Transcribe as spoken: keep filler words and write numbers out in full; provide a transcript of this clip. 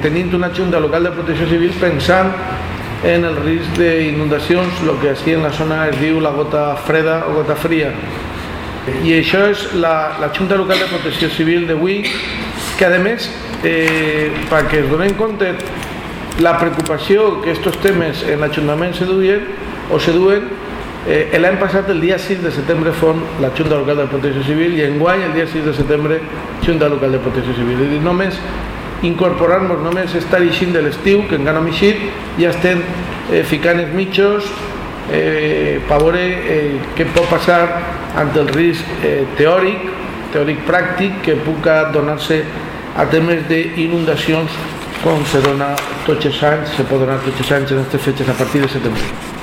tenint una Junta Local de Protecció Civil pensant en el risc d'inundacions, el que així en la zona es diu la gota freda o gota fria. I això és la, la Junta Local de Protecció Civil d'avui, que a més, eh, perquè es donen compte la preocupació que aquests temes en l'Ajuntament se duen o se duen, eh, l'any passat el dia sis de setembre fon la Junta Local de Protecció Civil i enguany el dia sis de setembre Junta Local de Protecció Civil. És a dir, només incorporar-nos, només estar eixint de l'estiu, que encara no hem eixit, ja estem eh, ficant els mitjos eh, per veure eh, què pot passar ante el risc eh, teòric, teòric pràctic, que pugui donar-se a temes d'inundacions com se dona tots els anys, se pot donar tots els anys en aquestes fetges a partir de setembre.